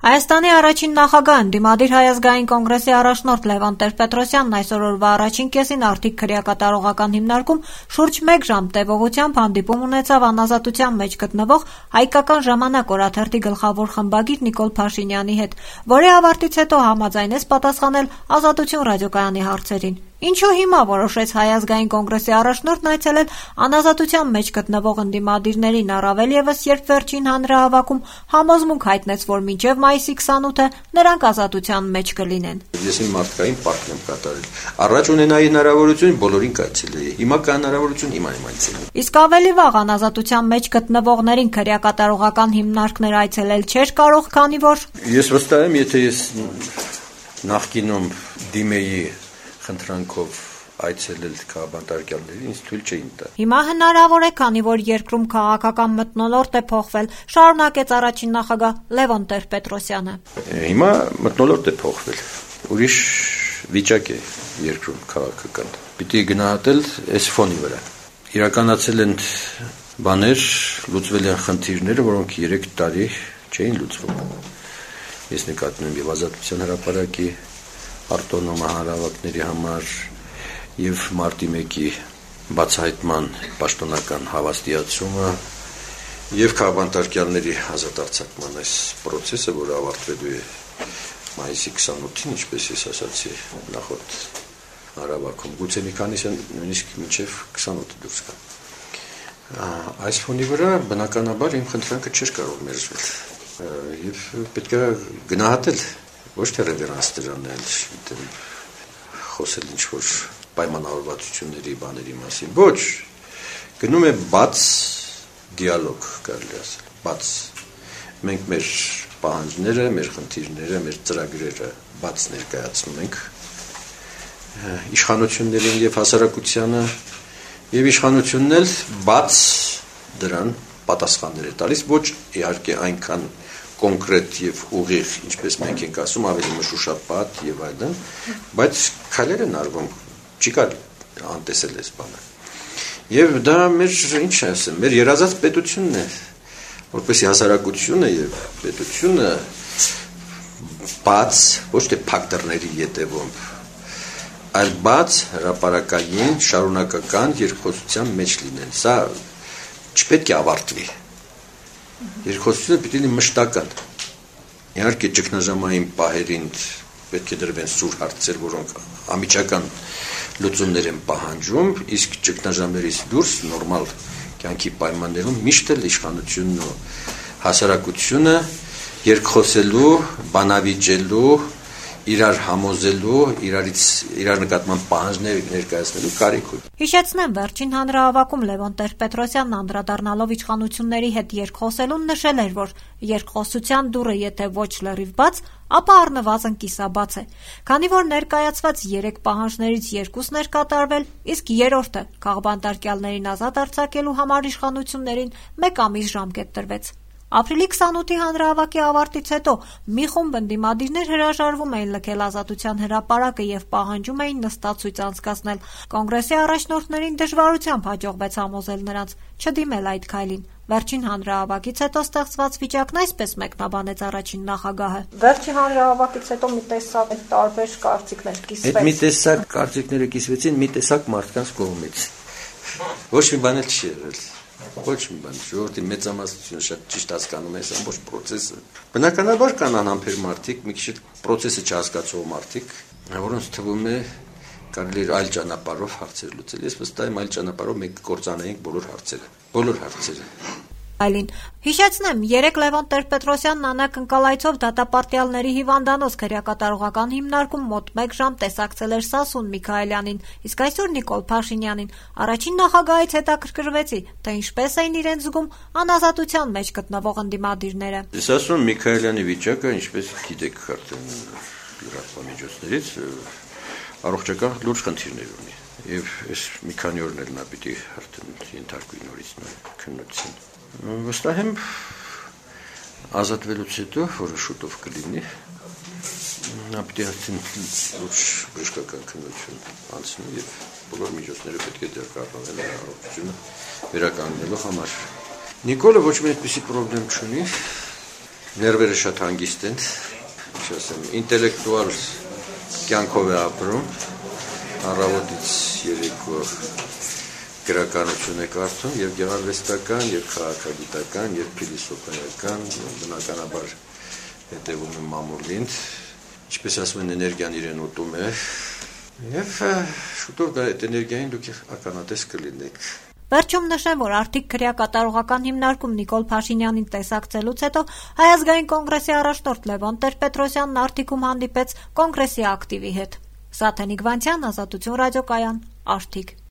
Հայաստանի առաջին նախագահ ընդդիմադիր Հայ ազգային կոնգրեսի առաջնորդ Լևոն Տեր-Պետրոսյանն այսօր օրվա առաջին կեսին արդիկ քրեակատարողական հիմնարկում շուրջ 1 ժամ տևողությամբ հանդիպում ունեցավ անազատության մեջ գտնվող Հայկական ժամանակ օրաթերթի գլխավոր խմբագիր Նիկոլ Փաշինյանի հետ, որի ավարտից հետո համաձայնեց պատասխանել Ազատություն ռադիոկայանի հարցերին։ Ինչու հիմա որոշեց Հայ ազգային կոնգրեսի առաջնորդն այցելել անազատության մեջ գտնվող ընդդիմադիրներին, առավել ևս երբ վերջին հանրահավաքում համոզմունք հայտնեց, որ մինչև մայիսի 28-ը նրանք ազատության մեջ կլինեն։ Ես իմ մարդկային պարտքն եմ կատարել։ Առաջ ունենայի հնարավորություն բոլորին կայցելեի։ Հիմա կա հնարավորություն, հիմա եմ այցելել։ Իսկ ավելի վաղ անազատության մեջ գտնվողներին քրեակատարողական հիմնարկներ այցելել չէր կարող, քանի որ Ես վստահ եմ, եթե ես նախկինում դիմեի խնդրանքով այցելել քաղաքապետարյաններին, ինձ թույլ չէին տա։ Հիմա հնարավոր է, քանի որ երկրում քաղաքական մթնոլորտ է փոխվել, շարունակեց առաջին նախագահ Լևոն Տեր-Պետրոսյանը։ Հիմա մթնոլորտ է փոխվել։ Ուրիշ վիճակ է երկրում քաղաքական։ Պիտի գնահատել այս ֆոնի վրա։ Իրականացել են բաներ, լուծվել են խնդիրները, որոնք 3 տարի չէին լուծվում։ Ես նկատում եմ եւ Ազատության հրապարակի արտոնոմ հանրահավաքների համար եւ մարտի 1-ի բացահայտման պաշտոնական հավաստիացումը եւ քաղաքապետարյանների ազատ արձակման այս process-ը, որը ավարտվելու է մայիսի 28-ին, ինչպես ես ասացի նախորդ հանրահավաքում, գուցե մի քանիսը նույնիսկ մինչեւ 28-ը դուրս գա։ Այս ֆոնի վրա բնականաբար իմ խնդրանքը չէր կարող մերժվել եւ պետք է գնահատել ոչ թե ռեվերանս դրանել, խոսել ինչ-որ պայմանավորվածությունների բաների մասին, ոչ, գնում է բաց դիալոգ, կարելի ասել, բաց, մենք մեր պահանջները, մեր խնդիրները, մեր ծրագրերը բաց ներկայացնում ենք իշխանություններին եւ հասարակությանը եւ իշխանությունն էլ բաց դրան պատասխաններ է տալիս, ոչ իհարկե այնքան կոնկրետ եւ ուղիղ, ինչպես մենք ենք ասում, ավելի մշուշապատ եւ այլն, բայց քայլեր են արվում, չի կարելի անտեսել այս բանը։ Եվ դա մեր ինչ ասեմ, մեր երազած պետությունն է, որպեսզի հասարակությունը եւ պետությունը բաց, ոչ թե փակ դռների ետևում, այլ բաց հրապարակային շարունակական երկխոսության մեջ լինեն։ Սա չպետք է ավարտվի։ Երկխոսությունը պիտի լինի մշտական։ Իհարկե ճգնաժամային պահերին պետք է դրվեն սուր հարցեր, որոնք ամիջական լուծումներ են պահանջում, իսկ ճգնաժամերից դուրս նորմալ կյանքի պայմաններում միշտ էլ իշխանությունն ու հասարակությունը երկխոսելու, բանավիճելու, իրար համոզելու, իրար նկատմամբ պահանջներ ներկայացնելու կարիք ունի։ Հիշեցնեմ, վերջին հանրահավաքում Լևոն Տեր-Պետրոսյանն անդրադառնալով իշխանությունների հետ երկխոսելուն նշել էր, որ երկխոսության դուռը եթե ոչ լրիվ բաց, ապա առնվազն կիսաբաց է, քանի որ ներկայացված 3 պահանջներից 2-ն էր կատարվել, իսկ 3-րդը քաղաքապետարյաններին ազատ արձակելու համար իշխանություններին 1 ամիս ժամկետ տրվեց։ Ապրիլի 28-ի հանրահավաքի ավարտից հետո մի խումբ ընդդիմադիրներ հրաժարվում էին լքել Ազատության հրապարակը եւ պահանջում էին նստած ցույց անցկացնել։ Կոնգրեսի առաջնորդներին դժվարությամբ հաջողվեց համոզել նրանց չդիմել այդ քայլին։ Վերջին հանրահավաքից հետո ստեղծված վիճակն այսպես մեկնաբանեց առաջին նախագահը։ Վերջին հանրահավաքից հետո մի տեսակ տարբեր կարծիքներ կիսվեցին։ Այդ մի տեսակ կարծիքները կիսվեցին մի տեսակ մարդկանց կողմից։ Ոչ մի բան չի եղել։ Ոչ մի բան, ժողովրդի մեծամասնությունը շատ ճիշտ հասկանում է այս ամբողջ process-ը։ Բնականաբար կան անհամբեր մարդիկ, մի քիչ process-ը չհասկացող մարդիկ, որոնց թվում է կարելի է այլ ճանապարհով հարցեր լուծել։ Ես վստահ եմ, այլ ճանապարհով մենք կործանեինք բոլոր հարցերը։ Այլին հիշեցնեմ, 3 Լևոն Տեր-Պետրոսյանն անակնկալայցով դատապարտյալների հիվանդանոց քրեակատարողական հիմնարկում մոտ 1 ժամ տեսակցել էր Սասուն Միքայելյանին, իսկ այսօր Նիկոլ Փաշինյանին։ Առաջին նախագահից հետաքրքրվեցի, թե ինչպես էին իրենց զգում անազատության մեջ գտնվող ընդդիմադիրները։ Սասուն Միքայելյանի վիճակը, ինչպես գիտեք արդեն լրատվամիջոցներից, առողջական լուրջ խնդիրներ ունի։ Եվ այս մի քանի օրն էլ նա պիտի արդեն ենթարկվի նորից քննության։ Վստահ եմ ազատվելուց հետո, որը շուտով կլինի, նա պիտի արդեն լուրջ բժշկական քննություն անցնի եւ բոլոր միջոցները պետք է դեռ կառավարեն առողջությունը վերականգնելու համար։ Նիկոլը ոչ մի այդպիսի խնդրեմ չունի, Ներվերը շատ հանգիստ են, ինտելեկտուալ կյանքով է ապրում, առավոտից երեկո գրականություն է կարդում, եւ գեղարվեստական, եւ քաղաքագիտական, եւ փիլիսոփայական, բնականաբար հետևում է մամուլին, ինչպես ասում են, էներգիան իրեն ուտում է, եւ շուտով այդ էներգիային դուք ականատես կլինեք։ Վերջում նշեմ, որ Արթիկ քրեակատարողական հիմնարկում Նիկոլ Փաշինյանին տեսակցելուց հետո Հայ ազգային կոնգրեսի առաջնորդ Լևոն Տեր-Պետրոսյանն Արթիկում հանդիպեց կոնգրեսի ակտիվի հետ։ Սաթենիկ Վանցյան, Ազատություն ռադիոկայան, Արթիկ։